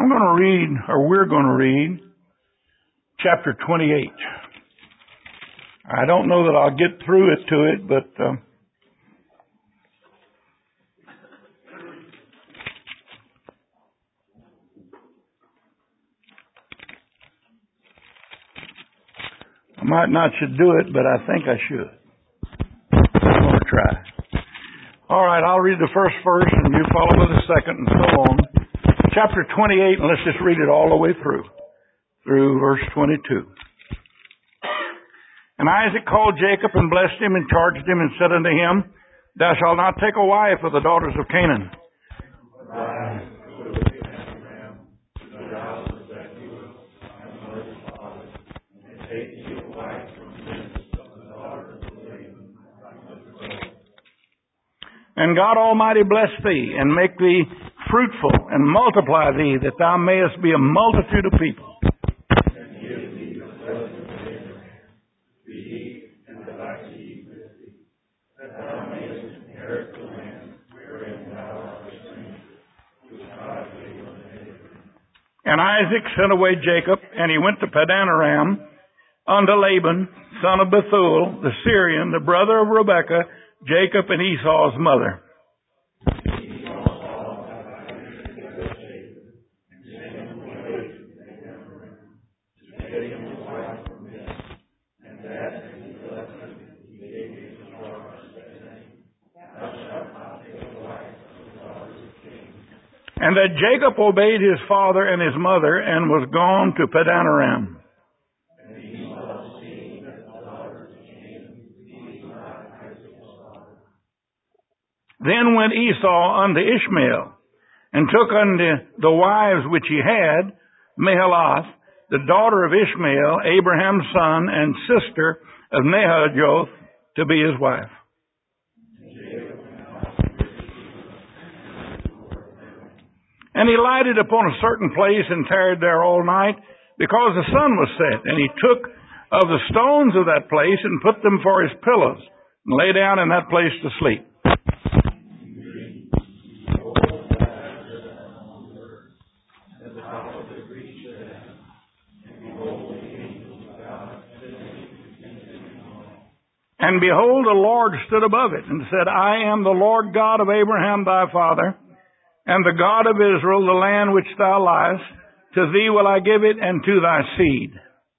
I'm going to read, or we're going to read, chapter 28. I don't know that I'll get through it to it, but I might not should do it, but I think I should. I'm going to try. All right, I'll read the first verse, and you follow with the second, and so on. Chapter 28, and let's just read it all the way through verse 22. And Isaac called Jacob and blessed him and charged him and said unto him, Thou shalt not take a wife of the daughters of Canaan. And God Almighty bless thee, and make thee fruitful, and multiply thee, that thou mayest be a multitude of people. And Isaac sent away Jacob, and he went to Padan Aram unto Laban, son of Bethuel, the Syrian, the brother of Rebekah, Jacob and Esau's mother. And that Jacob obeyed his father and his mother, and was gone to Padan Aram. Then went Esau unto Ishmael, and took unto the wives which he had, Mahalath, the daughter of Ishmael, Abraham's son, and sister of Nehajoth, to be his wife. And he lighted upon a certain place, and tarried there all night, because the sun was set. And he took of the stones of that place, and put them for his pillows, and lay down in that place to sleep. And behold, the Lord stood above it, and said, I am the Lord God of Abraham thy father, and the God of Israel, the land which thou liest. To thee will I give it, and to thy seed.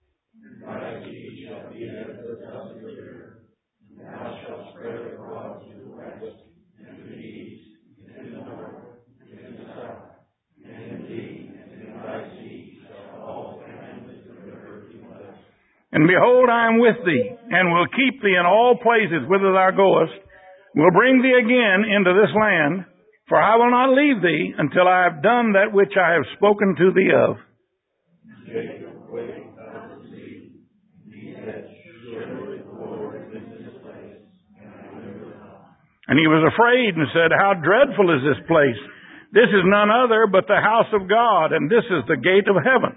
And behold, I am with thee, and will keep thee in all places whither thou goest, will bring thee again into this land, for I will not leave thee until I have done that which I have spoken to thee of. And he was afraid and said, How dreadful is this place! This is none other but the house of God, and this is the gate of heaven.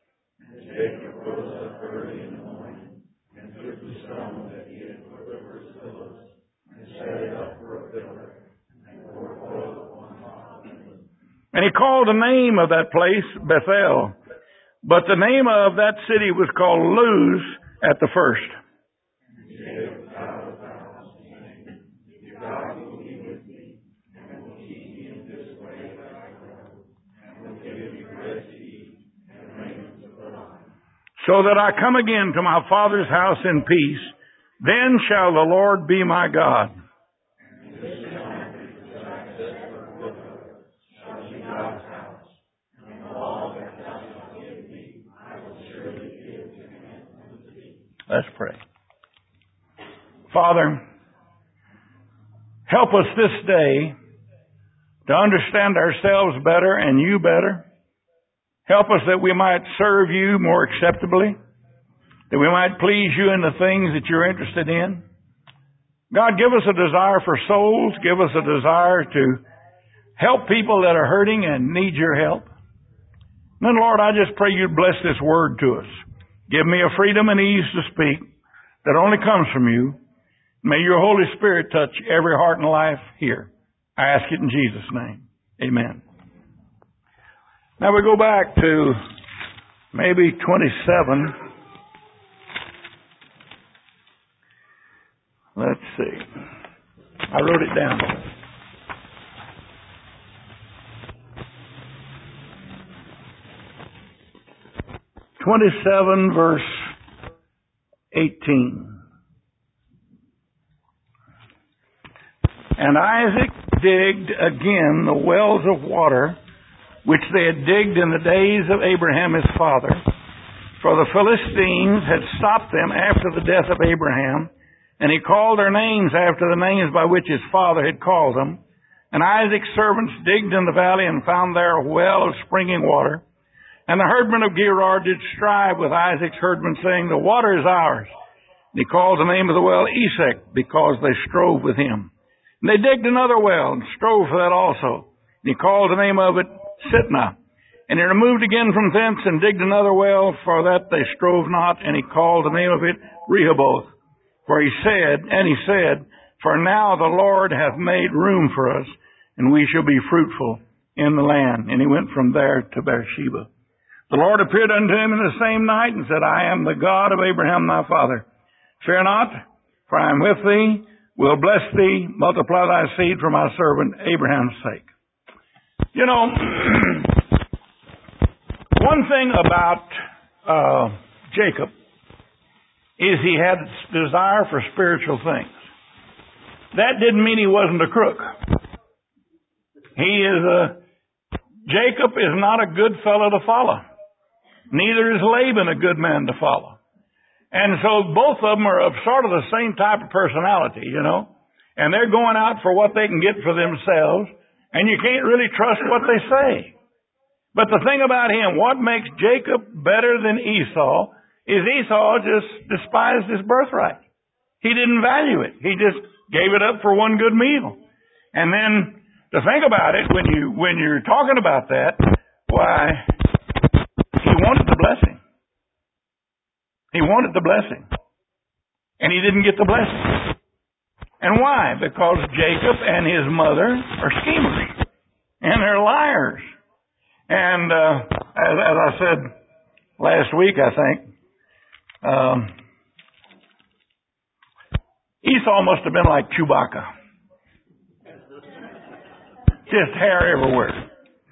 And he called the name of that place Bethel, but the name of that city was called Luz at the first. So that I come again to my father's house in peace, then shall the Lord be my God. Let's pray. Father, help us this day to understand ourselves better and you better. Help us that we might serve you more acceptably, that we might please you in the things that you're interested in. God, give us a desire for souls. Give us a desire to help people that are hurting and need your help. And then, Lord, I just pray you'd bless this word to us. Give me a freedom and ease to speak that only comes from you. May your Holy Spirit touch every heart and life here. I ask it in Jesus' name. Amen. Now we go back to maybe 27. Let's see. I wrote it down. Verse 18. And Isaac digged again the wells of water which they had digged in the days of Abraham his father, for the Philistines had stopped them after the death of Abraham, and he called their names after the names by which his father had called them. And Isaac's servants digged in the valley and found there a well of springing water. And the herdmen of Gerar did strive with Isaac's herdmen, saying, the water is ours. And he called the name of the well Esek, because they strove with him. And they digged another well, and strove for that also. And he called the name of it Sitnah. And he removed again from thence, and digged another well, for that they strove not. And he called the name of it Rehoboth. For he said, for now the Lord hath made room for us, and we shall be fruitful in the land. And he went from there to Beersheba. The Lord appeared unto him in the same night, and said, I am the God of Abraham thy father. Fear not, for I am with thee, will bless thee, multiply thy seed for my servant Abraham's sake. You know, one thing about Jacob is he had desire for spiritual things. That didn't mean he wasn't a crook. Jacob is not a good fellow to follow. Neither is Laban a good man to follow. And so both of them are of sort of the same type of personality, you know. And they're going out for what they can get for themselves. And you can't really trust what they say. But the thing about him, what makes Jacob better than Esau is Esau just despised his birthright. He didn't value it. He just gave it up for one good meal. And then to think about it, when you're talking about that, why, he wanted the blessing. He wanted the blessing. And he didn't get the blessing. And why? Because Jacob and his mother are schemers. And they're liars. And as I said last week, I think, Esau must have been like Chewbacca. Just hair everywhere.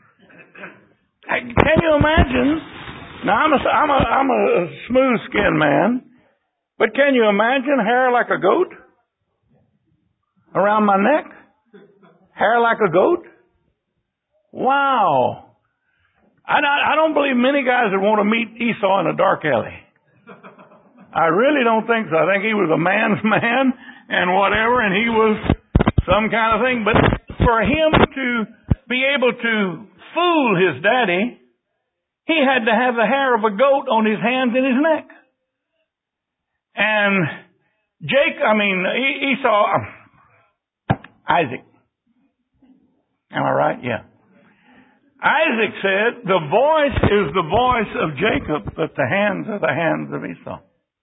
Can you imagine? Now I'm a smooth skinned man, but can you imagine hair like a goat around my neck? Hair like a goat? Wow! I don't believe many guys would want to meet Esau in a dark alley. I really don't think so. I think he was a man's man and whatever, and he was some kind of thing. But for him to be able to fool his daddy, he had to have the hair of a goat on his hands and his neck. And Isaac. Am I right? Yeah. Isaac said, the voice is the voice of Jacob, but the hands are the hands of Esau.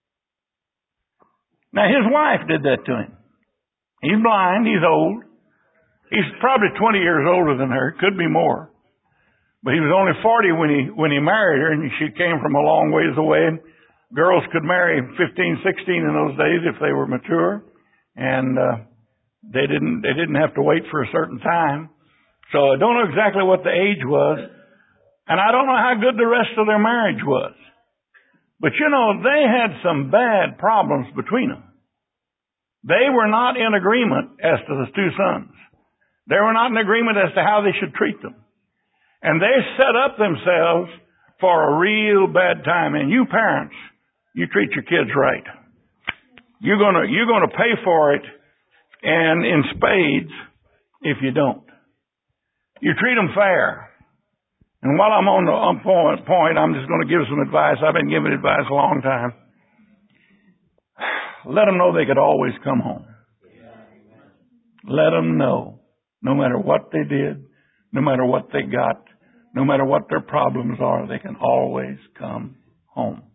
Now his wife did that to him. He's blind, he's old. He's probably 20 years older than her, could be more. But he was only 40 when he married her, and she came from a long ways away. Girls could marry 15, 16 in those days if they were mature, and they didn't have to wait for a certain time. So I don't know exactly what the age was, and I don't know how good the rest of their marriage was. But you know, they had some bad problems between them. They were not in agreement as to the two sons. They were not in agreement as to how they should treat them. And they set up themselves for a real bad time. And you parents, you treat your kids right. You're gonna pay for it, and in spades if you don't. You treat them fair. And while I'm on the point, I'm just going to give some advice. I've been giving advice a long time. Let them know they could always come home. Let them know, no matter what they did, no matter what they got, no matter what their problems are, they can always come home.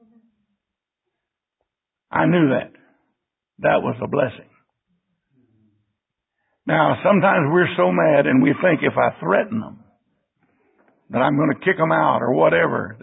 I knew that. That was a blessing. Now, sometimes we're so mad and we think if I threaten them, that I'm going to kick them out or whatever.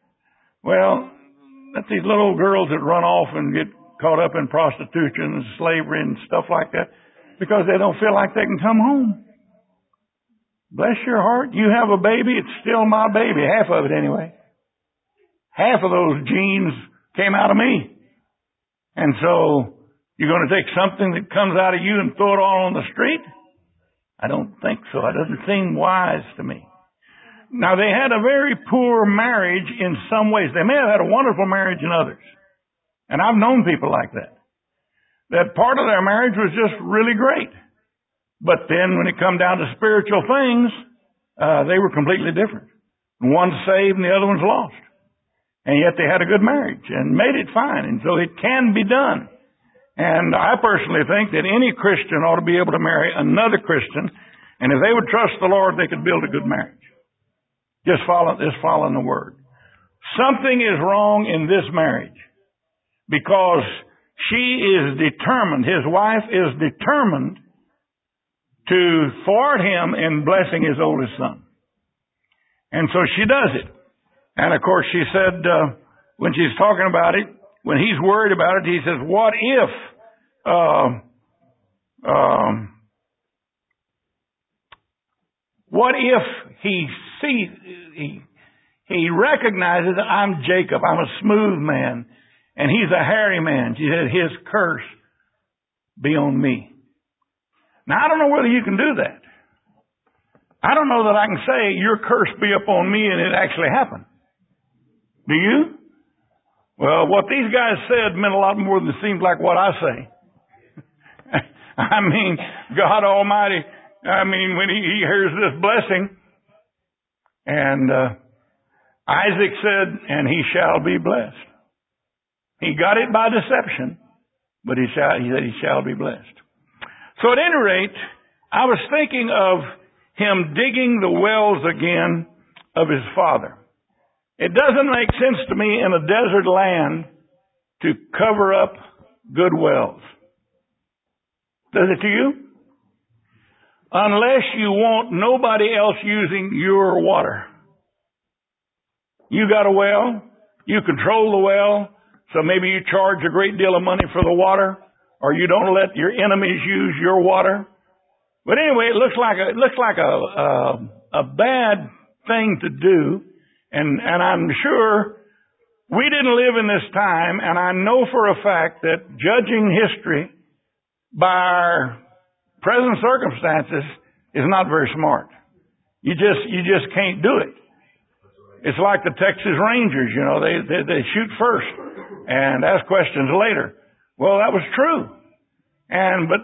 That's these little girls that run off and get caught up in prostitution and slavery and stuff like that because they don't feel like they can come home. Bless your heart. You have a baby, it's still my baby. Half of it anyway. Half of those genes came out of me. And so, you're going to take something that comes out of you and throw it all on the street? I don't think so. It doesn't seem wise to me. Now, they had a very poor marriage in some ways. They may have had a wonderful marriage in others. And I've known people like that. That part of their marriage was just really great. But then when it come down to spiritual things, they were completely different. One's saved and the other one's lost. And yet they had a good marriage and made it fine. And so it can be done. And I personally think that any Christian ought to be able to marry another Christian. And if they would trust the Lord, they could build a good marriage. Just following the Word. Something is wrong in this marriage because she is determined, his wife is determined to thwart him in blessing his oldest son. And so she does it. And of course she said, when she's talking about it, when he's worried about it, he says, what if he recognizes that I'm Jacob, I'm a smooth man, and he's a hairy man. She said, his curse be on me. Now, I don't know whether you can do that. I don't know that I can say, your curse be upon me, and it actually happened. Do you? Well, what these guys said meant a lot more than it seems like what I say. I mean, God Almighty, when he hears this blessing, and Isaac said, and he shall be blessed. He got it by deception, but he said he shall be blessed. So at any rate, I was thinking of him digging the wells again of his father. It doesn't make sense to me in a desert land to cover up good wells. Does it to you? Unless you want nobody else using your water. You got a well, you control the well, so maybe you charge a great deal of money for the water, or you don't let your enemies use your water. But anyway, it looks like a bad thing to do, and I'm sure we didn't live in this time, and I know for a fact that judging history by our present circumstances is not very smart. You just can't do it. It's like the Texas Rangers, they shoot first and ask questions later. Well, that was true. But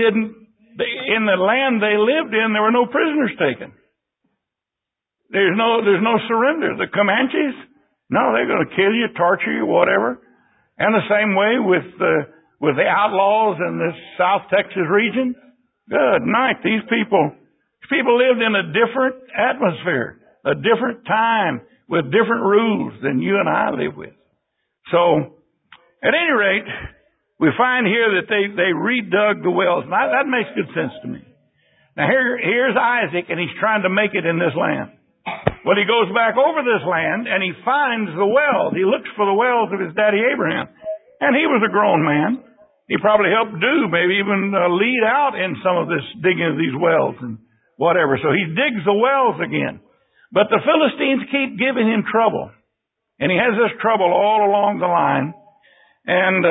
in the land they lived in, there were no prisoners taken. There's no surrender. The Comanches, no, they're going to kill you, torture you, whatever. And the same way with the outlaws in this South Texas region. Good night. These people lived in a different atmosphere, a different time with different rules than you and I live with. So, at any rate, we find here that they redug the wells. Now, that makes good sense to me. Now, here's Isaac, and he's trying to make it in this land. Well, he goes back over this land, and he finds the wells. He looks for the wells of his daddy Abraham. And he was a grown man. He probably helped maybe even lead out in some of this digging of these wells and whatever. So he digs the wells again. But the Philistines keep giving him trouble. And he has this trouble all along the line. And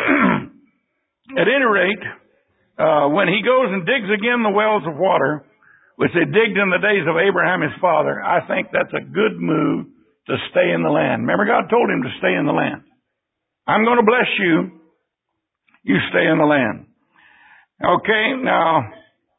at any rate, when he goes and digs again the wells of water, which they digged in the days of Abraham his father, I think that's a good move to stay in the land. Remember, God told him to stay in the land. I'm going to bless you. You stay in the land. Okay, now,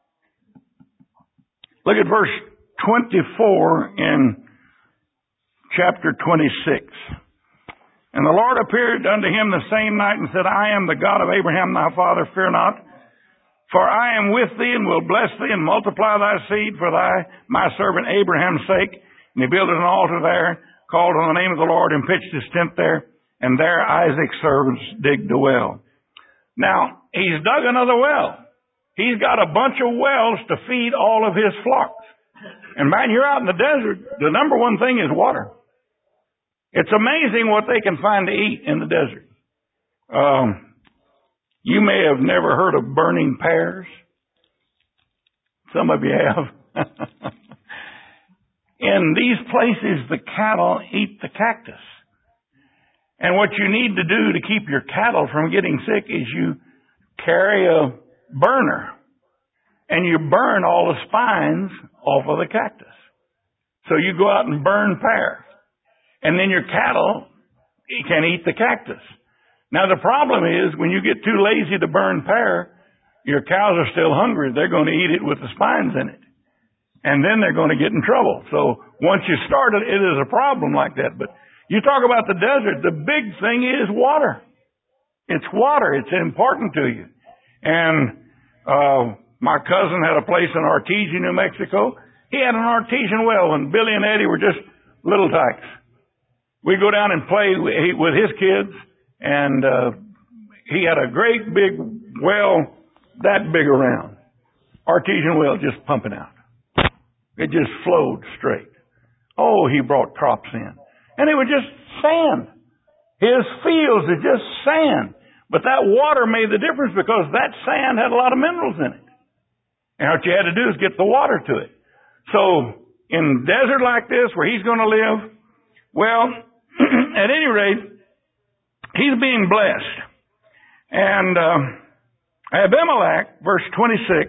look at verse 24 in chapter 26. And the Lord appeared unto him the same night and said, I am the God of Abraham thy father, fear not. For I am with thee and will bless thee and multiply thy seed for my servant Abraham's sake. And he built an altar there, called on the name of the Lord, and pitched his tent there. And there Isaac's servants digged a well. Now, he's dug another well. He's got a bunch of wells to feed all of his flocks. And man, you're out in the desert, the number one thing is water. It's amazing what they can find to eat in the desert. You may have never heard of burning pears. Some of you have. In these places, the cattle eat the cactus. And what you need to do to keep your cattle from getting sick is you carry a burner and you burn all the spines off of the cactus. So you go out and burn pear. And then your cattle can eat the cactus. Now the problem is when you get too lazy to burn pear, your cows are still hungry. They're going to eat it with the spines in it. And then they're going to get in trouble. So once you start it, it is a problem like that. But you talk about the desert, the big thing is water. It's water. It's important to you. And my cousin had a place in Artesia, New Mexico. He had an artesian well, and Billy and Eddie were just little tykes. We go down and play with his kids, and he had a great big well that big around. Artesian well just pumping out. It just flowed straight. Oh, he brought crops in. And it was just sand. His fields are just sand. But that water made the difference because that sand had a lot of minerals in it. And what you had to do is get the water to it. So, in a desert like this where he's going to live, well, at any rate, he's being blessed. And Abimelech, verse 26,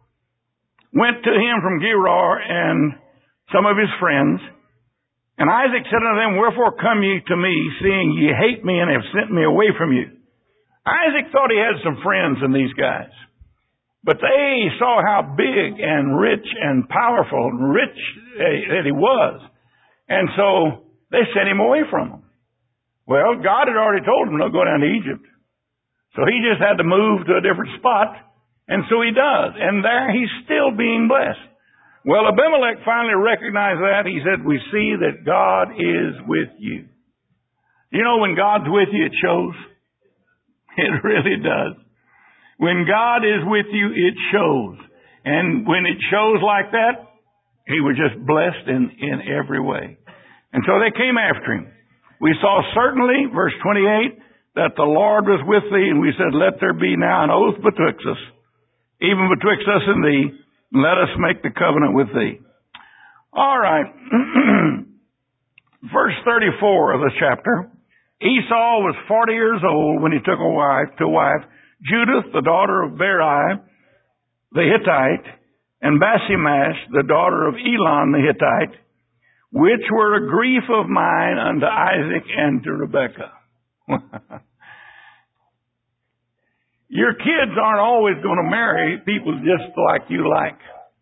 went to him from Gerar and some of his friends. And Isaac said unto them, Wherefore come ye to me, seeing ye hate me and have sent me away from you? Isaac thought he had some friends in these guys. But they saw how big and rich and powerful and rich that he was. And so they sent him away from him. Well, God had already told him, don't go down to Egypt. So he just had to move to a different spot. And so he does. And there he's still being blessed. Well, Abimelech finally recognized that. He said, we see that God is with you. You know, when God's with you, it shows. It really does. When God is with you, it shows. And when it shows like that, he was just blessed in every way. And so they came after him. We saw certainly, verse 28, that the Lord was with thee, and we said, let there be now an oath betwixt us, even betwixt us and thee, and let us make the covenant with thee. All right. Verse 34 of the chapter. Esau was 40 years old when he took to wife Judith, the daughter of Beri, the Hittite, and Basemash, the daughter of Elon, the Hittite, which were a grief of mine unto Isaac and to Rebekah. Your kids aren't always going to marry people just like you like.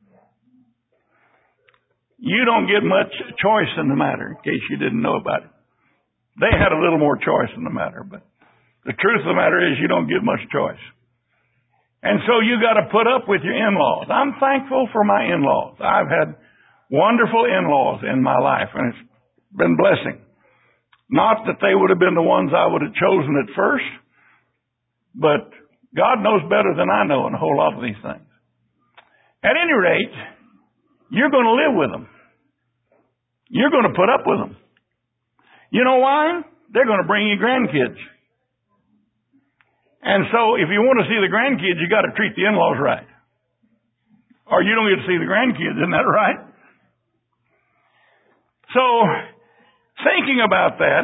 You don't get much choice in the matter, in case you didn't know about it. They had a little more choice in the matter, but the truth of the matter is you don't get much choice. And so you got to put up with your in-laws. I'm thankful for my in-laws. I've had wonderful in-laws in my life, and it's been a blessing. Not that they would have been the ones I would have chosen at first, but God knows better than I know in a whole lot of these things. At any rate, you're going to live with them. You're going to put up with them. You know why? They're going to bring you grandkids. And so if you want to see the grandkids, you got to treat the in-laws right. Or you don't get to see the grandkids, isn't that right? So, thinking about that,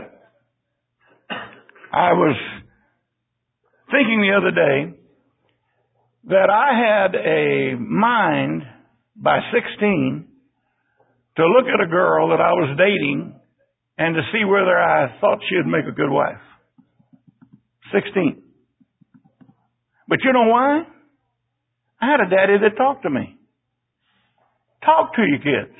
I was thinking the other day that I had a mind by 16 to look at a girl that I was dating and to see whether I thought she would make a good wife. 16. But you know why? I had a daddy that talked to me. Talk to your kids.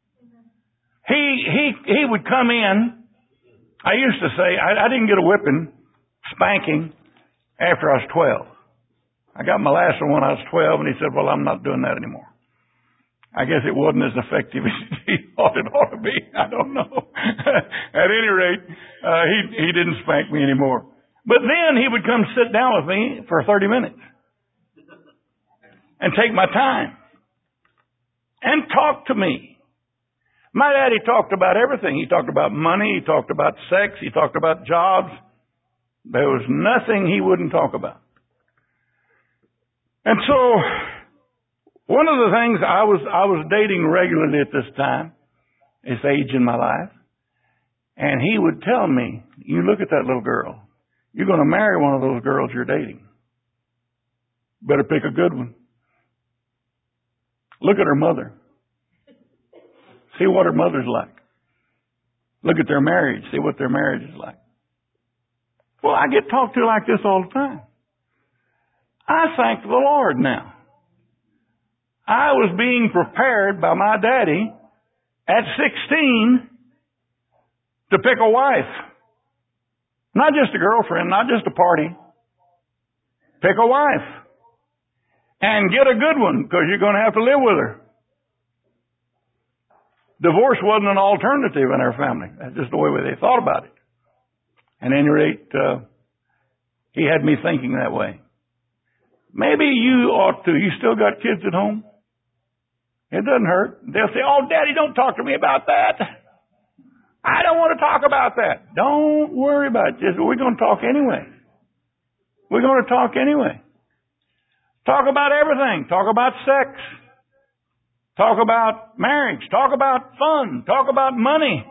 He would come in. I used to say, I didn't get a whipping, spanking, after I was 12. I got my last one when I was 12, and he said, well, I'm not doing that anymore. I guess it wasn't as effective as he thought it ought to be. I don't know. At any rate, he didn't spank me anymore. But then he would come sit down with me for 30 minutes and take my time. and talk to me. My daddy talked about everything. He talked about money. He talked about sex. He talked about jobs. There was nothing he wouldn't talk about. And so, one of the things I was dating regularly at this time, this age in my life, and he would tell me, you look at that little girl. You're going to marry one of those girls you're dating. Better pick a good one. Look at her mother. See what her mother's like. Look at their marriage. See what their marriage is like. Well, I get talked to like this all the time. I thank the Lord now. I was being prepared by my daddy at 16 to pick a wife. Not just a girlfriend, not just a party. Pick a wife. And get a good one, because you're going to have to live with her. Divorce wasn't an alternative in our family. That's just the way they thought about it. At any rate, he had me thinking that way. Maybe you ought to. You still got kids at home? It doesn't hurt. They'll say, oh, Daddy, don't talk to me about that. I don't want to talk about that. Don't worry about it. We're going to talk anyway. We're going to talk anyway. Talk about everything. Talk about sex. Talk about marriage. Talk about fun. Talk about money.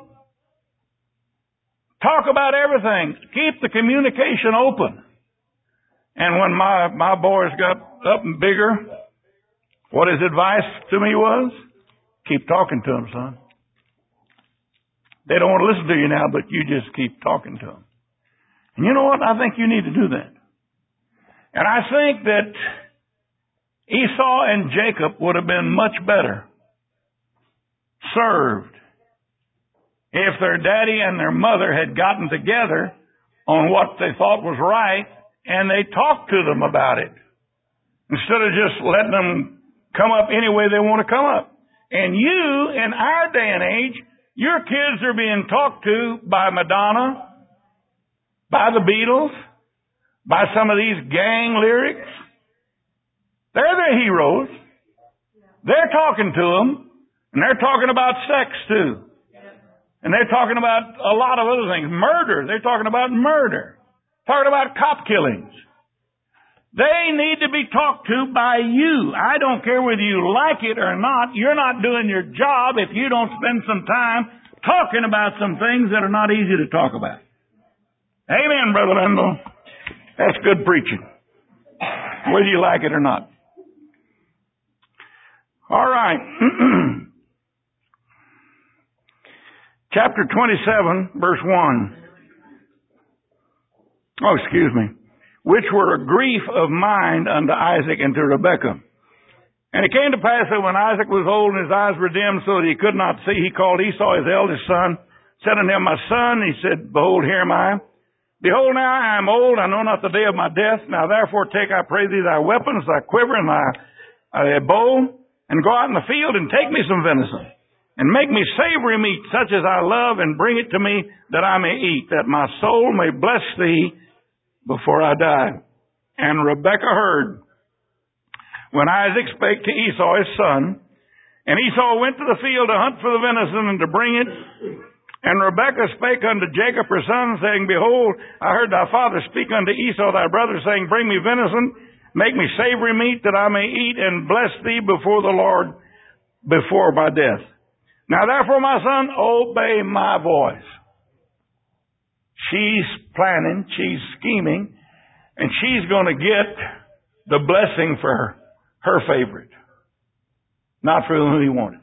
Talk about everything. Keep the communication open. And when my boys got up and bigger, what his advice to me was, keep talking to them, son. They don't want to listen to you now, but you just keep talking to them. And you know what? I think you need to do that. And I think that Esau and Jacob would have been much better served if their daddy and their mother had gotten together on what they thought was right and they talked to them about it instead of just letting them come up any way they want to come up. And you, in our day and age, your kids are being talked to by Madonna, by the Beatles, by some of these gang lyrics. They're their heroes. They're talking to them, and they're talking about sex too. And they're talking about a lot of other things. Murder. They're talking about murder. Talking about cop killings. They need to be talked to by you. I don't care whether you like it or not. You're not doing your job if you don't spend some time talking about some things that are not easy to talk about. Amen, Brother Lindell. That's good preaching, whether you like it or not. All right. Chapter 27, verse 1. Oh, excuse me. Which were a grief of mind unto Isaac and to Rebekah. And it came to pass that when Isaac was old and his eyes were dim so that he could not see, he called Esau his eldest son, said unto him, my son. He said, behold, here am I. Behold, now I am old, I know not the day of my death. Now therefore take, I pray thee, thy weapons, thy quiver, and thy bow, and go out in the field and take me some venison, and make me savory meat, such as I love, and bring it to me, that I may eat, that my soul may bless thee before I die. And Rebekah heard when Isaac spake to Esau his son, and Esau went to the field to hunt for the venison and to bring it. And Rebekah spake unto Jacob her son, saying, behold, I heard thy father speak unto Esau thy brother, saying, bring me venison, make me savory meat, that I may eat and bless thee before the Lord before my death. Now therefore, my son, obey my voice. She's planning, she's scheming, and she's going to get the blessing for her favorite, not for whom he wanted.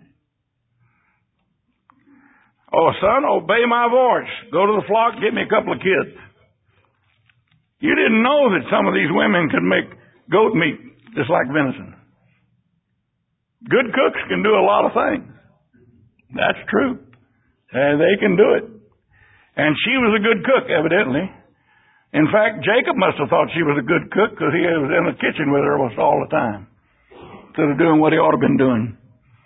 Oh, son, obey my voice. Go to the flock, get me a couple of kids. You didn't know that some of these women could make goat meat just like venison. Good cooks can do a lot of things. That's true. And they can do it. And she was a good cook, evidently. In fact, Jacob must have thought she was a good cook because he was in the kitchen with her almost all the time, instead of doing what he ought to have been doing.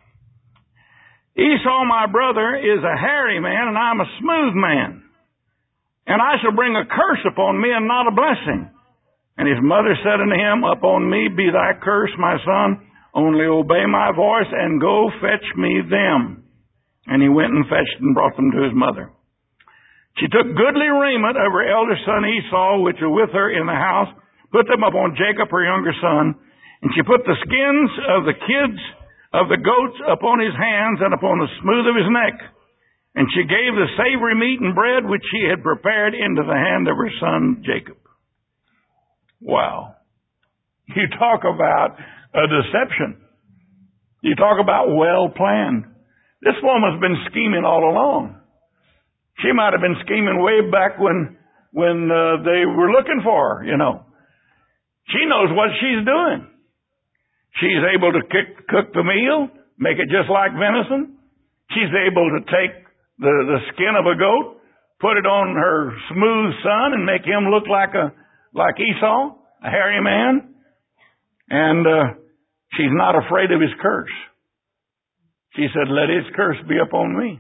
Esau, my brother, is a hairy man, and I'm a smooth man. And I shall bring a curse upon me and not a blessing. And his mother said unto him, upon me be thy curse, my son. Only obey my voice and go fetch me them. And he went and fetched and brought them to his mother. She took goodly raiment of her eldest son Esau, which were with her in the house, put them upon Jacob, her younger son, and she put the skins of the kids of the goats upon his hands and upon the smooth of his neck. And she gave the savory meat and bread which she had prepared into the hand of her son Jacob. Wow. You talk about a deception. You talk about well planned. This woman's been scheming all along. She might have been scheming way back when they were looking for her, you know. She knows what she's doing. She's able to cook the meal, make it just like venison. She's able to take the skin of a goat, put it on her smooth son and make him look like Esau, a hairy man. And she's not afraid of his curse. She said, let his curse be upon me.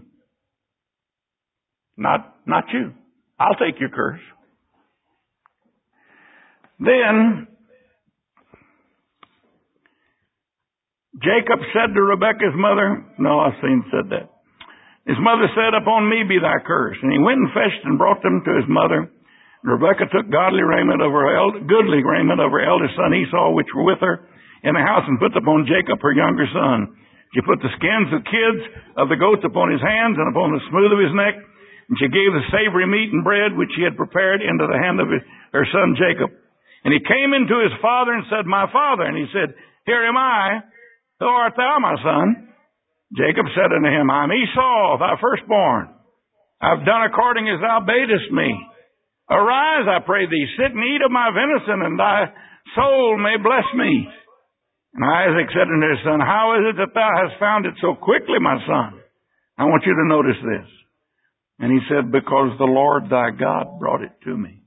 Not you. I'll take your curse. Then Jacob said to Rebekah's mother, no, I've said that. His mother said, upon me be thy curse. And he went and fetched and brought them to his mother. And Rebekah took goodly raiment of her eldest son Esau, which were with her in the house, and put upon Jacob her younger son. She put the skins of kids of the goats upon his hands and upon the smooth of his neck. And she gave the savory meat and bread which she had prepared into the hand of her son Jacob. And he came into his father and said, my father. And he said, here am I. Who art thou, my son? Jacob said unto him, I'm Esau, thy firstborn. I've done according as thou badest me. Arise, I pray thee, sit and eat of my venison, and thy soul may bless me. And Isaac said unto his son, how is it that thou hast found it so quickly, my son? I want you to notice this. And he said, because the Lord thy God brought it to me.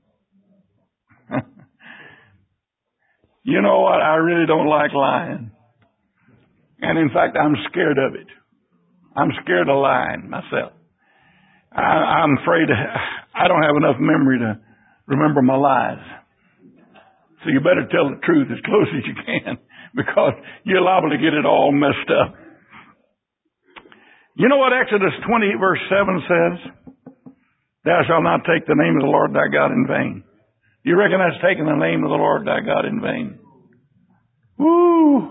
You know what? I really don't like lying. And in fact, I'm scared of it. I'm scared of lying myself. I'm afraid I don't have enough memory to remember my lies. So you better tell the truth as close as you can, because you're liable to get it all messed up. You know what Exodus 20 verse 7 says? Thou shalt not take the name of the Lord thy God in vain. You reckon that's taking the name of the Lord thy God in vain? Woo!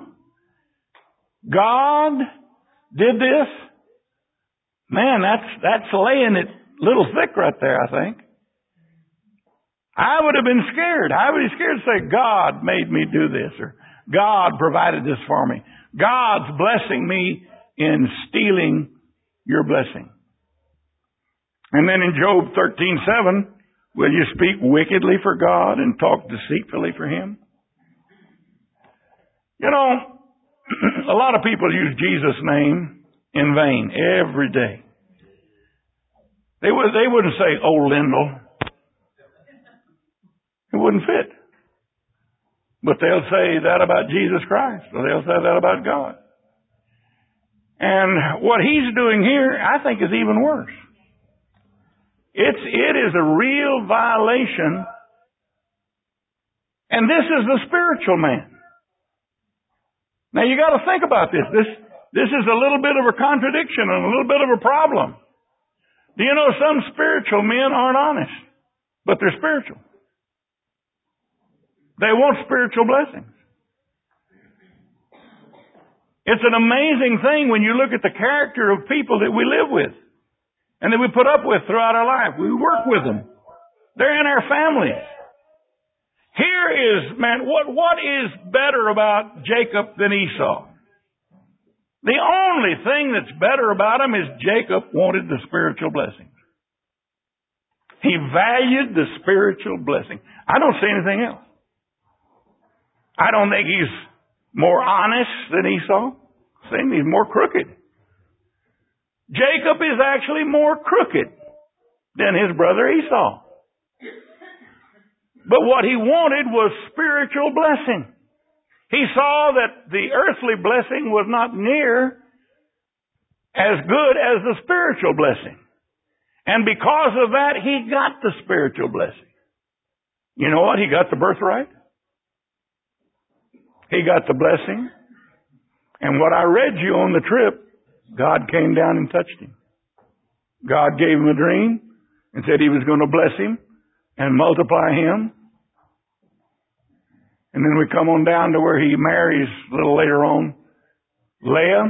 God did this? Man, that's laying it a little thick right there, I think. I would have been scared. I would be scared to say, God made me do this, or God provided this for me. God's blessing me in stealing your blessing. And then in Job 13:7, will you speak wickedly for God and talk deceitfully for Him? You know, a lot of people use Jesus' name in vain every day. They wouldn't say, oh, Lindell. It wouldn't fit. But they'll say that about Jesus Christ, or they'll say that about God. And what he's doing here, I think, is even worse. It is a real violation. And this is the spiritual man. Now you got to think about this. This is a little bit of a contradiction and a little bit of a problem. Do you know some spiritual men aren't honest, but they're spiritual. They want spiritual blessings. It's an amazing thing when you look at the character of people that we live with and that we put up with throughout our life. We work with them. They're in our families. Here is, man, what is better about Jacob than Esau? The only thing that's better about him is Jacob wanted the spiritual blessing. He valued the spiritual blessing. I don't see anything else. I don't think he's more honest than Esau. I think he's more crooked. Jacob is actually more crooked than his brother Esau. But what he wanted was spiritual blessing. He saw that the earthly blessing was not near as good as the spiritual blessing. And because of that, he got the spiritual blessing. You know what? He got the birthright. He got the blessing. And what I read you on the trip, God came down and touched him. God gave him a dream and said he was going to bless him and multiply him. And then we come on down to where he marries a little later on Leah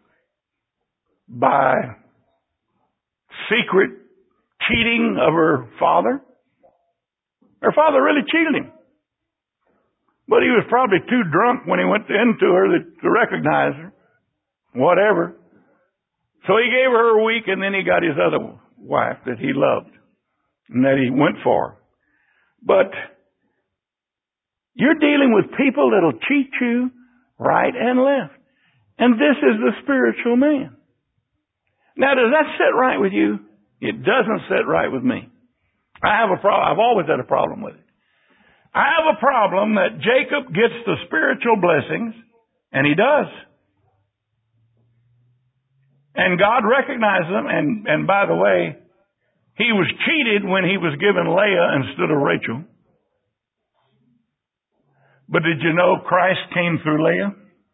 by secret cheating of her father. Her father really cheated him. But he was probably too drunk when he went into her to recognize her. Whatever. So he gave her a week, and then he got his other wife that he loved and that he went for. But you're dealing with people that'll cheat you right and left. And this is the spiritual man. Now, does that sit right with you? It doesn't sit right with me. I have a problem. I've always had a problem with it. I have a problem that Jacob gets the spiritual blessings, and he does. And God recognizes them, and by the way, he was cheated when he was given Leah instead of Rachel. But did you know Christ came through Leah?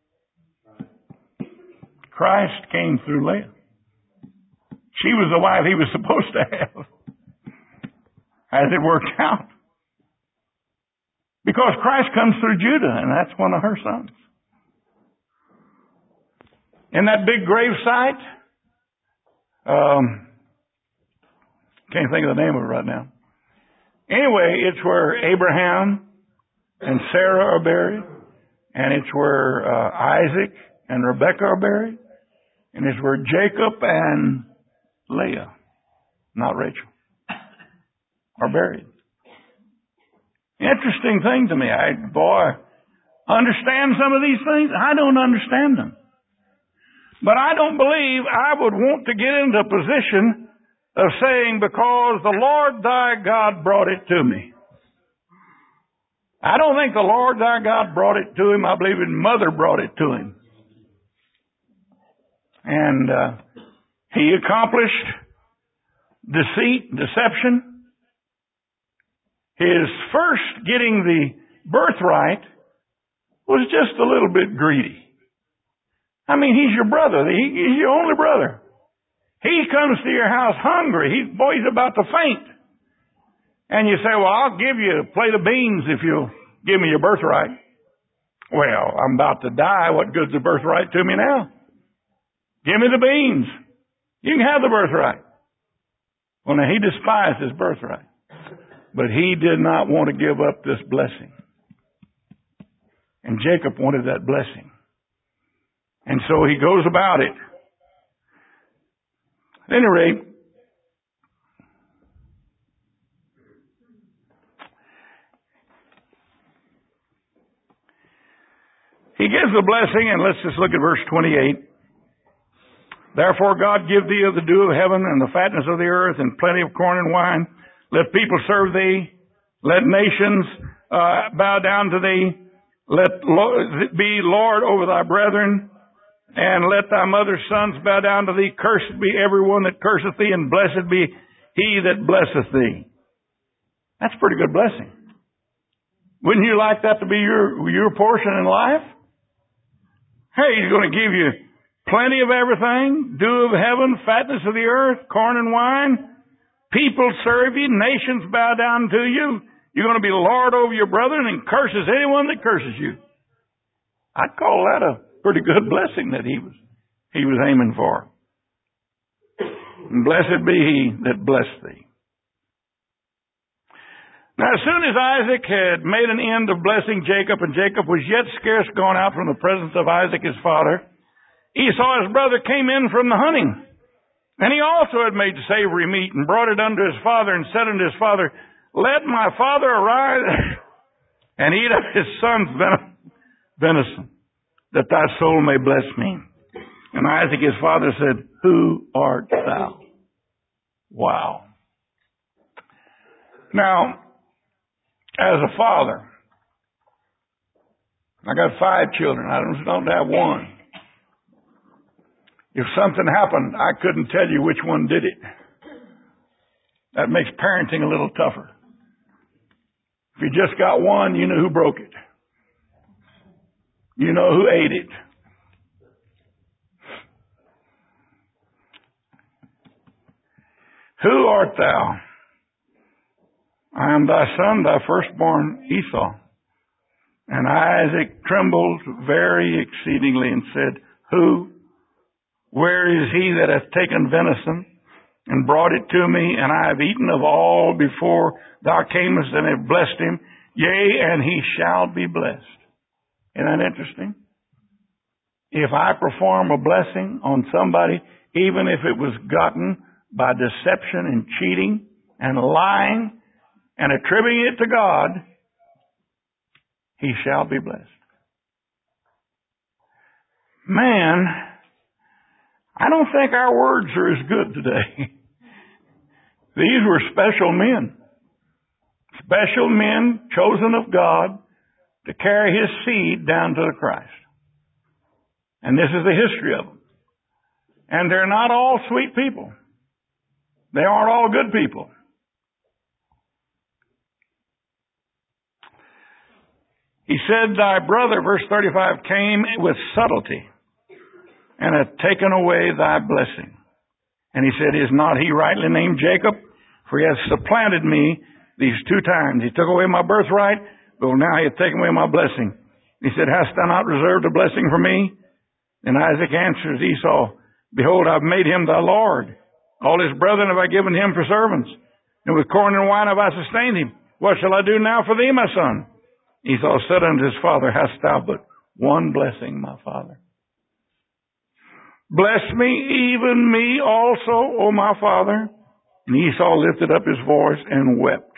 Christ came through Leah. She was the wife he was supposed to have. As it worked out. Because Christ comes through Judah, and that's one of her sons. In that big grave site, can't think of the name of it right now. Anyway, it's where Abraham and Sarah are buried, and it's where Isaac and Rebekah are buried, and it's where Jacob and Leah, not Rachel, are buried. Interesting thing to me. Understand some of these things? I don't understand them. But I don't believe I would want to get into a position of saying, because the Lord thy God brought it to me. I don't think the Lord thy God brought it to him. I believe his mother brought it to him. And he accomplished deceit, deception. His first getting the birthright was just a little bit greedy. I mean, he's your brother. He's your only brother. He comes to your house hungry. He's about to faint. And you say, well, I'll give you a plate of beans if you'll give me your birthright. Well, I'm about to die. What good's the birthright to me now? Give me the beans. You can have the birthright. Well, now, he despised his birthright. But he did not want to give up this blessing. And Jacob wanted that blessing. And so he goes about it. At any rate, he gives the blessing, and let's just look at verse 28. Therefore God give thee of the dew of heaven and the fatness of the earth and plenty of corn and wine. Let people serve thee. Let nations bow down to thee. Let be Lord over thy brethren. And let thy mother's sons bow down to thee. Cursed be everyone that curseth thee, and blessed be he that blesseth thee. That's a pretty good blessing. Wouldn't you like that to be your portion in life? Hey, he's going to give you plenty of everything, dew of heaven, fatness of the earth, corn and wine. People serve you, nations bow down to you. You're going to be Lord over your brethren and curses anyone that curses you. I'd call that a pretty good blessing that he was aiming for. And blessed be he that blessed thee. Now, as soon as Isaac had made an end of blessing Jacob, and Jacob was yet scarce gone out from the presence of Isaac his father, Esau his brother came in from the hunting. And he also had made savory meat and brought it unto his father and said unto his father, Let my father arise and eat of his son's venison, that thy soul may bless me. And Isaac his father said, Who art thou? Wow. Now, as a father, I got 5 children. I don't have one. If something happened, I couldn't tell you which one did it. That makes parenting a little tougher. If you just got one, you know who broke it. You know who ate it. Who art thou? I am thy son, thy firstborn Esau. And Isaac trembled very exceedingly and said, Who? Where is he that hath taken venison and brought it to me? And I have eaten of all before thou camest and have blessed him. Yea, and he shall be blessed. Isn't that interesting? If I perform a blessing on somebody, even if it was gotten by deception and cheating and lying and attributing it to God, he shall be blessed. Man, I don't think our words are as good today. These were special men. Special men chosen of God to carry His seed down to the Christ. And this is the history of them. And they're not all sweet people. They aren't all good people. He said, Thy brother, verse 35, came with subtlety and hath taken away thy blessing. And he said, Is not he rightly named Jacob? For he hath supplanted me these 2 times. He took away my birthright, but now he hath taken away my blessing. He said, Hast thou not reserved a blessing for me? And Isaac answers Esau, Behold, I've made him thy Lord. All his brethren have I given him for servants. And with corn and wine have I sustained him. What shall I do now for thee, my son? Esau said unto his father, Hast thou but one blessing, my father? Bless me, even me also, O my father. And Esau lifted up his voice and wept.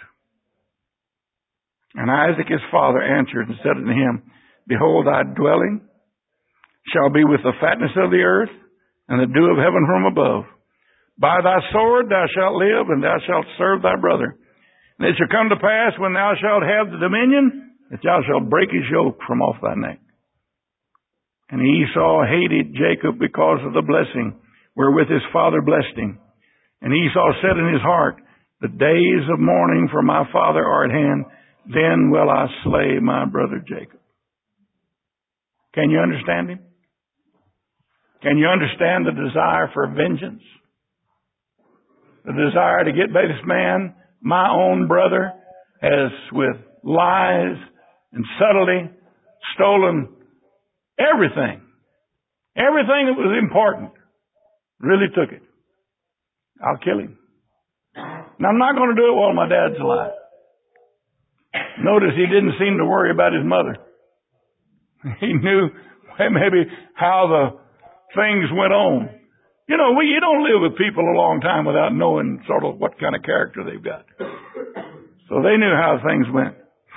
And Isaac his father answered and said unto him, Behold, thy dwelling shall be with the fatness of the earth and the dew of heaven from above. By thy sword thou shalt live, and thou shalt serve thy brother. And it shall come to pass, when thou shalt have the dominion, that thou shalt break his yoke from off thy neck. And Esau hated Jacob because of the blessing wherewith his father blessed him. And Esau said in his heart, The days of mourning for my father are at hand, then will I slay my brother Jacob. Can you understand him? Can you understand the desire for vengeance? The desire to get by this man, my own brother, has with lies and subtlety stolen everything. Everything that was important. Really took it. I'll kill him. Now, I'm not going to do it while my dad's alive. Notice he didn't seem to worry about his mother. He knew maybe how the things went on. You know, you don't live with people a long time without knowing sort of what kind of character they've got. So they knew how things went.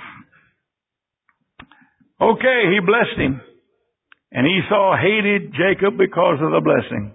Okay, he blessed him. And Esau hated Jacob because of the blessing.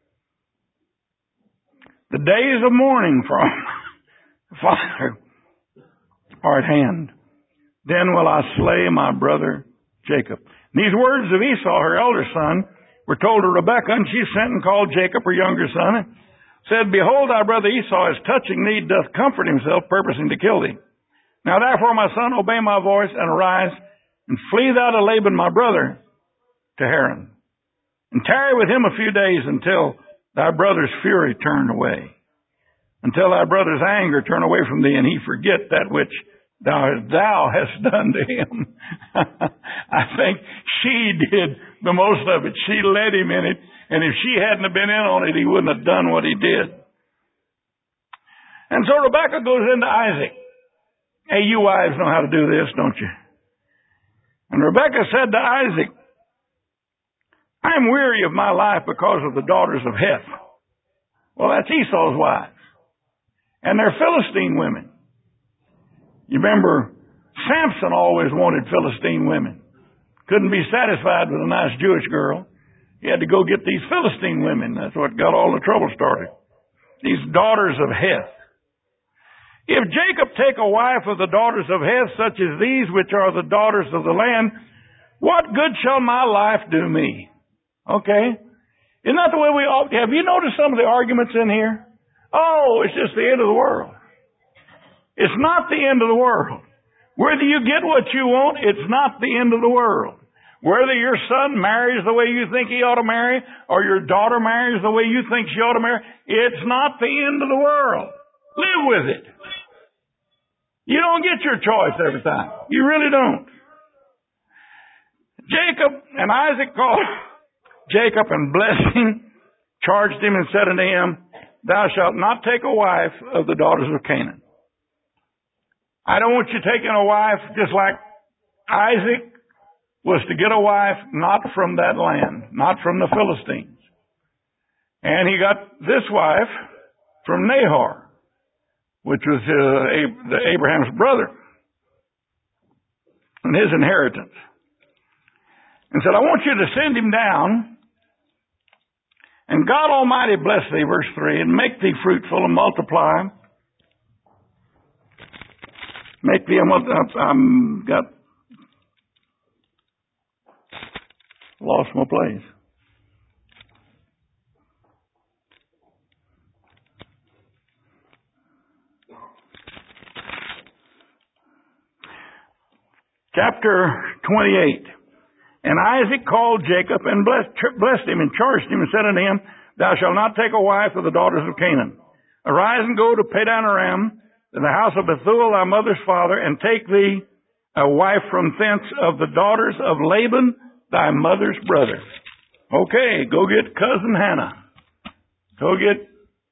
The days of mourning for the father are at hand. Then will I slay my brother Jacob. And these words of Esau, her elder son, were told to Rebekah, and she sent and called Jacob, her younger son, and said, Behold, thy brother Esau is touching thee, doth comfort himself, purposing to kill thee. Now therefore, my son, obey my voice, and arise, and flee thou to Laban my brother, to Haran, and tarry with him a few days until thy brother's fury turn away, until thy brother's anger turn away from thee, and he forget that which thou hast done to him. I think she did the most of it. She led him in it, and if she hadn't have been in on it, he wouldn't have done what he did. And so Rebekah goes into Isaac. Hey, you wives know how to do this, don't you? And Rebekah said to Isaac, I am weary of my life because of the daughters of Heth. Well, that's Esau's wives. And they're Philistine women. You remember, Samson always wanted Philistine women. Couldn't be satisfied with a nice Jewish girl. He had to go get these Philistine women. That's what got all the trouble started. These daughters of Heth. If Jacob take a wife of the daughters of Heth, such as these, which are the daughters of the land, what good shall my life do me? Okay. Isn't that the way we all... Have you noticed some of the arguments in here? Oh, it's just the end of the world. It's not the end of the world. Whether you get what you want, it's not the end of the world. Whether your son marries the way you think he ought to marry, or your daughter marries the way you think she ought to marry, it's not the end of the world. Live with it. You don't get your choice every time. You really don't. Jacob and Isaac called Jacob and blessed him, charged him and said unto him, Thou shalt not take a wife of the daughters of Canaan. I don't want you taking a wife just like Isaac was to get a wife not from that land, not from the Philistines. And he got this wife from Nahor, which was Abraham's brother, and his inheritance. And said, I want you to send him down, and God Almighty bless thee, verse 3, and make thee fruitful and multiply. Make thee lost my place. Chapter 28. And Isaac called Jacob and blessed him and charged him and said unto him, Thou shalt not take a wife of the daughters of Canaan. Arise and go to Padan Aram, to the house of Bethuel thy mother's father, and take thee a wife from thence of the daughters of Laban thy mother's brother. Okay, go get cousin Hannah. Go get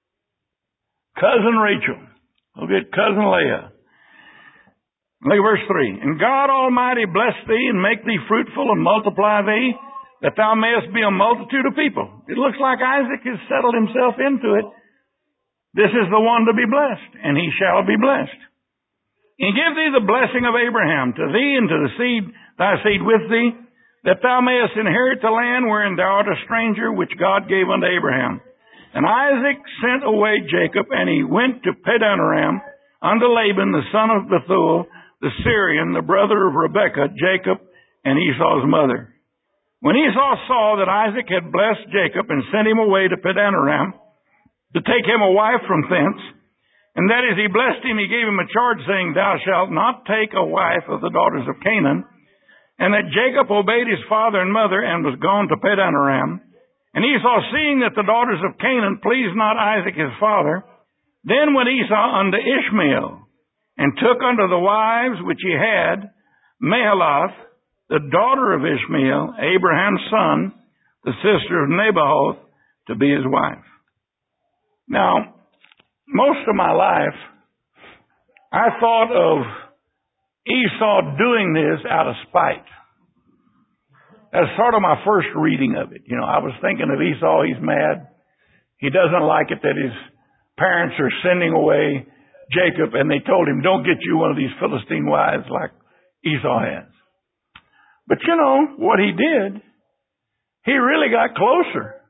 cousin Rachel. Go get cousin Leah. Look at verse 3. And God Almighty bless thee and make thee fruitful and multiply thee, that thou mayest be a multitude of people. It looks like Isaac has settled himself into it. This is the one to be blessed, and he shall be blessed. And give thee the blessing of Abraham to thee and to the seed, thy seed with thee, that thou mayest inherit the land wherein thou art a stranger, which God gave unto Abraham. And Isaac sent away Jacob, and he went to Padan Aram unto Laban, the son of Bethuel, the Syrian, the brother of Rebekah, Jacob, and Esau's mother. When Esau saw that Isaac had blessed Jacob and sent him away to Padan Aram to take him a wife from thence, and that as he blessed him, he gave him a charge, saying, Thou shalt not take a wife of the daughters of Canaan, and that Jacob obeyed his father and mother and was gone to Padan Aram. And Esau, seeing that the daughters of Canaan pleased not Isaac his father, then went Esau unto Ishmael, and took unto the wives which he had Mahalath, the daughter of Ishmael, Abraham's son, the sister of Nebaioth, to be his wife. Now, most of my life, I thought of Esau doing this out of spite. That's sort of my first reading of it. I was thinking of Esau, he's mad. He doesn't like it that his parents are sending away Jacob, and they told him, don't get you one of these Philistine wives like Esau has. But what he did, he really got closer.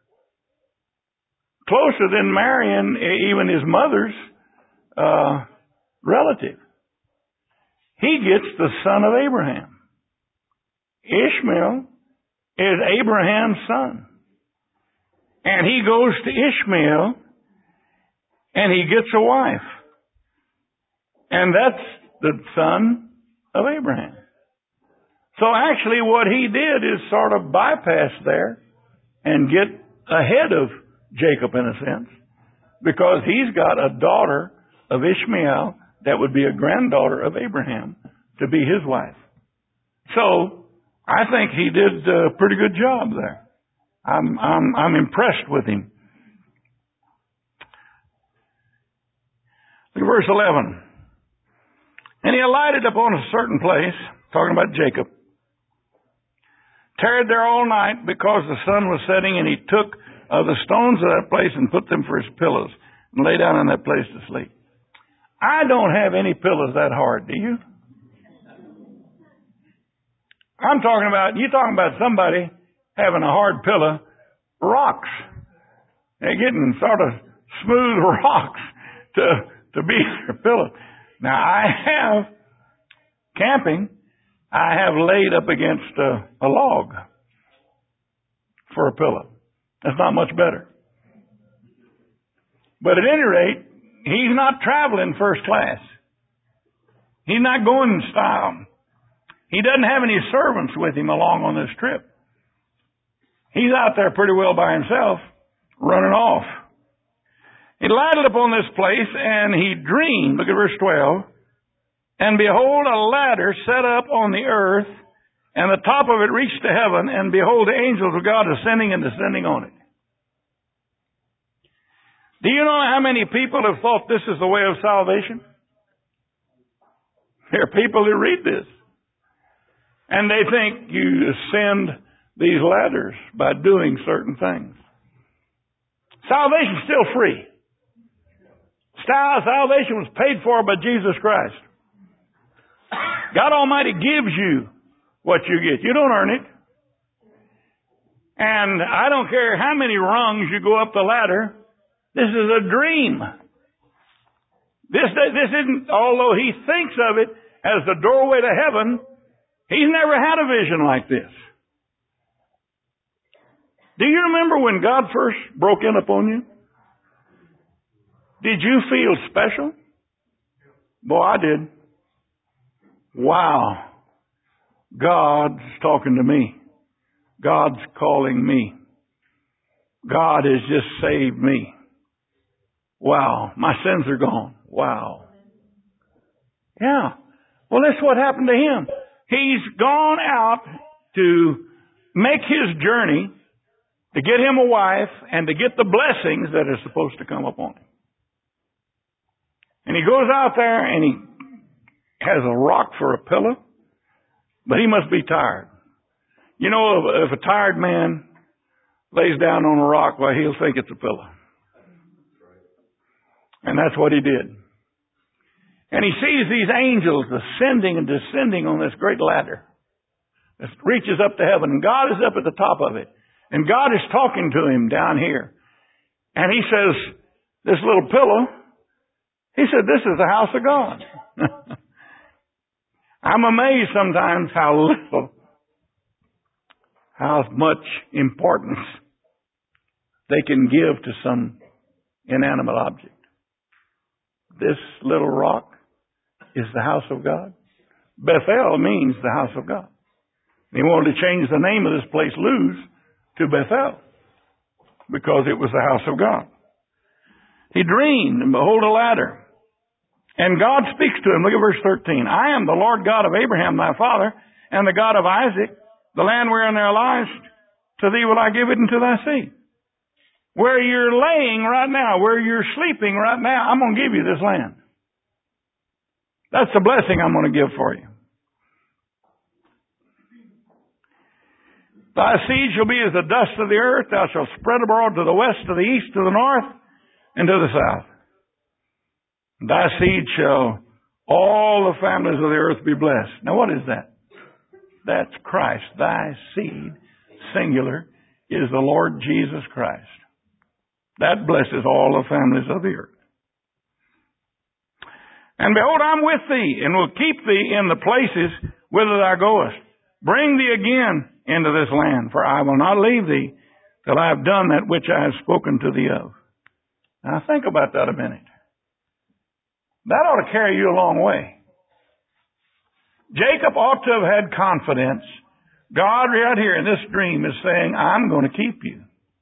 Closer than marrying even his mother's relative. He gets the son of Abraham. Ishmael is Abraham's son. And he goes to Ishmael, and he gets a wife. And that's the son of Abraham. So actually what he did is sort of bypass there and get ahead of Jacob in a sense, because he's got a daughter of Ishmael that would be a granddaughter of Abraham to be his wife. So I think he did a pretty good job there. I'm impressed with him. Look at verse 11. And he alighted upon a certain place, talking about Jacob, tarried there all night because the sun was setting, and he took the stones of that place and put them for his pillows and lay down in that place to sleep. I don't have any pillows that hard, do you? You're talking about somebody having a hard pillow, rocks. They're getting sort of smooth rocks to be their pillow. Now, I have camping. I have laid up against a log for a pillow. That's not much better. But at any rate, he's not traveling first class. He's not going in style. He doesn't have any servants with him along on this trip. He's out there pretty well by himself, running off. He lighted upon this place, and he dreamed, look at verse 12, and behold, a ladder set up on the earth, and the top of it reached to heaven, and behold, the angels of God ascending and descending on it. Do you know how many people have thought this is the way of salvation? There are people who read this, and they think you ascend these ladders by doing certain things. Salvation's still free. Salvation was paid for by Jesus Christ. God Almighty gives you what you get. You don't earn it. And I don't care how many rungs you go up the ladder. This is a dream. This isn't, although he thinks of it as the doorway to heaven, he's never had a vision like this. Do you remember when God first broke in upon you? Did you feel special? Boy, I did. Wow. God's talking to me. God's calling me. God has just saved me. Wow. My sins are gone. Wow. Yeah. Well, that's what happened to him. He's gone out to make his journey to get him a wife and to get the blessings that are supposed to come upon him. And he goes out there and he has a rock for a pillow, but he must be tired. You know, if a tired man lays down on a rock, well, he'll think it's a pillow. And that's what he did. And he sees these angels ascending and descending on this great ladder that reaches up to heaven. And God is up at the top of it. And God is talking to him down here. And he says, this little pillow, he said, this is the house of God. I'm amazed sometimes how much importance they can give to some inanimate object. This little rock is the house of God. Bethel means the house of God. He wanted to change the name of this place, Luz, to Bethel, because it was the house of God. He dreamed, and behold, a ladder. And God speaks to him. Look at verse 13. I am the Lord God of Abraham, thy father, and the God of Isaac. The land wherein thou liest, to thee will I give it into thy seed. Where you're laying right now, where you're sleeping right now, I'm going to give you this land. That's the blessing I'm going to give for you. Thy seed shall be as the dust of the earth. Thou shalt spread abroad to the west, to the east, to the north, and to the south. Thy seed shall all the families of the earth be blessed. Now what is that? That's Christ. Thy seed, singular, is the Lord Jesus Christ. That blesses all the families of the earth. And behold, I'm with thee, and will keep thee in the places whither thou goest. Bring thee again into this land, for I will not leave thee till I have done that which I have spoken to thee of. Now think about that a minute. That ought to carry you a long way. Jacob ought to have had confidence. God right here in this dream is saying, I'm going to keep you.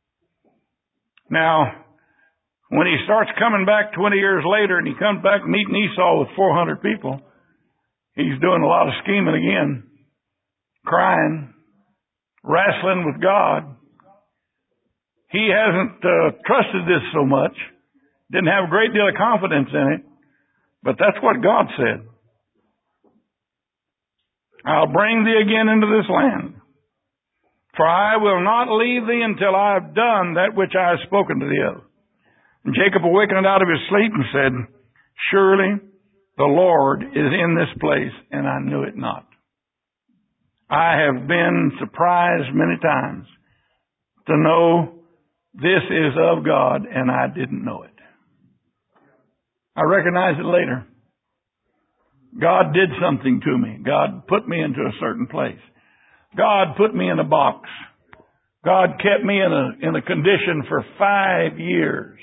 Now, when he starts coming back 20 years later and he comes back meeting Esau with 400 people, he's doing a lot of scheming again, crying, wrestling with God. He hasn't trusted this so much, didn't have a great deal of confidence in it, but that's what God said. I'll bring thee again into this land, for I will not leave thee until I have done that which I have spoken to thee of. And Jacob awakened out of his sleep and said, surely the Lord is in this place, and I knew it not. I have been surprised many times to know this is of God, and I didn't know it. I recognized it later. God did something to me. God put me into a certain place. God put me in a box. God kept me in a condition for 5 years.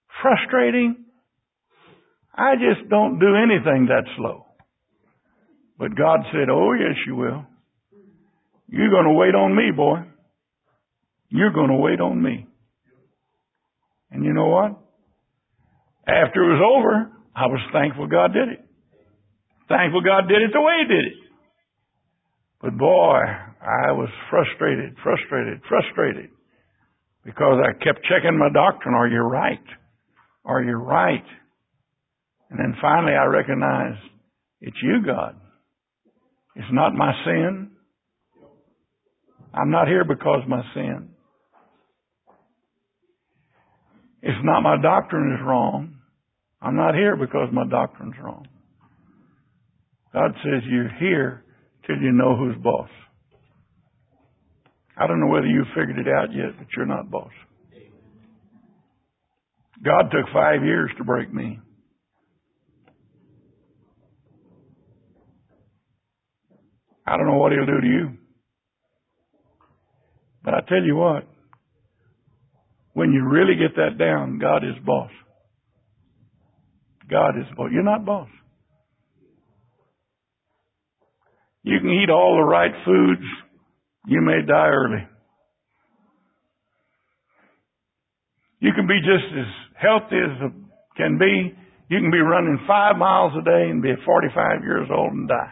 Frustrating. I just don't do anything that slow. But God said, oh yes you will. You're going to wait on me, boy. You're going to wait on me. And you know what? After it was over, I was thankful God did it. Thankful God did it the way He did it. But boy, I was frustrated. Because I kept checking my doctrine. Are you right? Are you right? And then finally I recognized, it's you, God. It's not my sin. I'm not here because of my sin. It's not my doctrine is wrong. I'm not here because my doctrine's wrong. God says you're here till you know who's boss. I don't know whether you've figured it out yet, but you're not boss. God took 5 years to break me. I don't know what He'll do to you. But I tell you what, when you really get that down, God is boss. God is boss. You're not boss. You can eat all the right foods. You may die early. You can be just as healthy as can be. You can be running 5 miles a day and be 45 years old and die.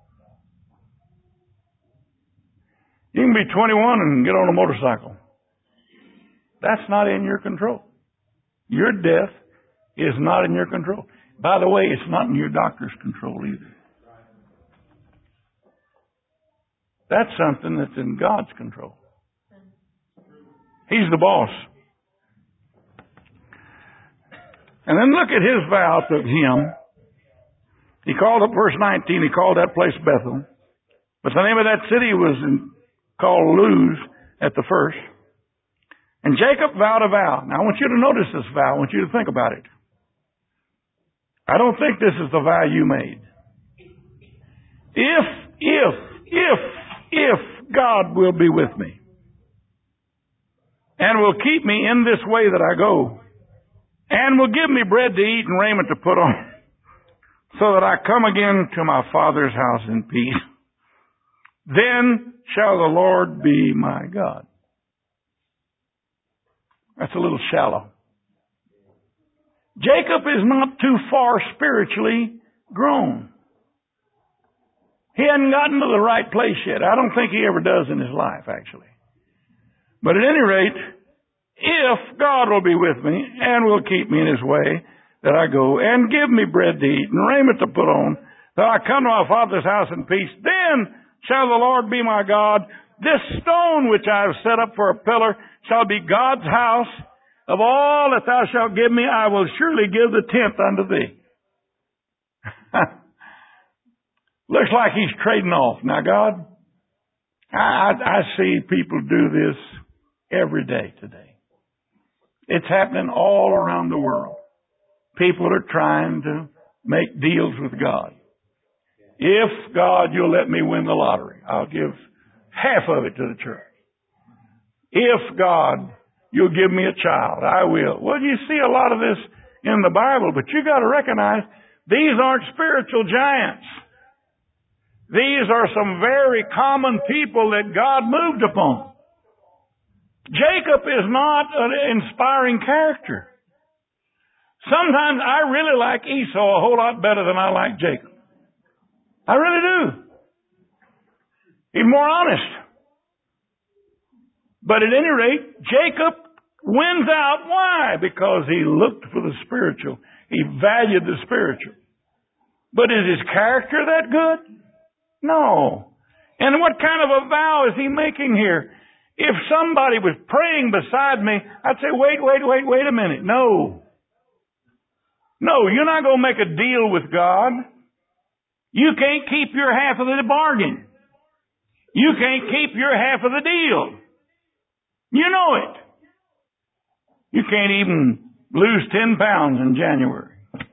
You can be 21 and get on a motorcycle. That's not in your control. Your death is not in your control. By the way, it's not in your doctor's control either. That's something that's in God's control. He's the boss. And then look at His vow to Him. He called up, verse 19, He called that place Bethel. But the name of that city was called Luz at the first. And Jacob vowed a vow. Now I want you to notice this vow. I want you to think about it. I don't think this is the vow you made. If God will be with me and will keep me in this way that I go and will give me bread to eat and raiment to put on so that I come again to my Father's house in peace, then shall the Lord be my God. That's a little shallow. Jacob is not too far spiritually grown. He hadn't gotten to the right place yet. I don't think he ever does in his life, actually. But at any rate, if God will be with me and will keep me in His way that I go and give me bread to eat and raiment to put on, that I come to my Father's house in peace, then shall the Lord be my God. This stone which I have set up for a pillar shall be God's house. Of all that thou shalt give me, I will surely give the 10th unto thee. Looks like he's trading off. Now, God, I see people do this every day today. It's happening all around the world. People are trying to make deals with God. If, God, you'll let me win the lottery, I'll give half of it to the church. If, God, you'll give me a child, I will. Well, you see a lot of this in the Bible, but you got to recognize these aren't spiritual giants. These are some very common people that God moved upon. Jacob is not an inspiring character. Sometimes I really like Esau a whole lot better than I like Jacob. I really do. He's more honest. But at any rate, Jacob wins out. Why? Because he looked for the spiritual. He valued the spiritual. But is his character that good? No. And what kind of a vow is he making here? If somebody was praying beside me, I'd say, wait a minute. No, you're not going to make a deal with God. You can't keep your half of the bargain. You can't keep your half of the deal. You know it. You can't even lose 10 pounds in January.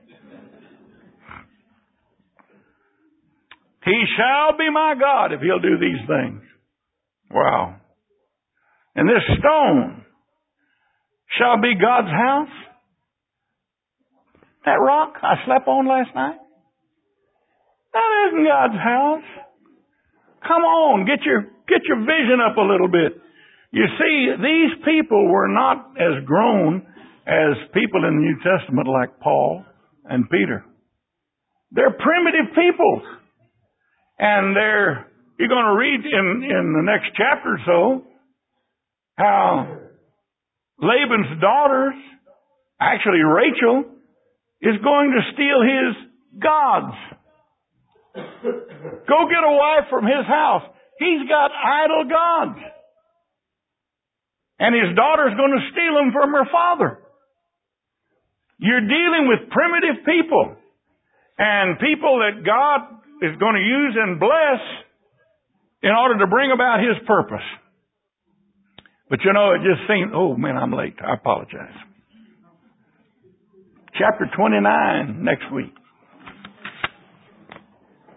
He shall be my God if He'll do these things. Wow. And this stone shall be God's house. That rock I slept on last night. That isn't God's house. Come on, get your vision up a little bit. You see, these people were not as grown as people in the New Testament like Paul and Peter. They're primitive people. And you're going to read in the next chapter or so how Laban's daughters, actually Rachel, is going to steal his gods. Go get a wife from his house. He's got idol gods. And his daughter's going to steal them from her father. You're dealing with primitive people. And people that God is going to use and bless in order to bring about His purpose. But you know, it just seems, oh man, I'm late. I apologize. Chapter 29 next week.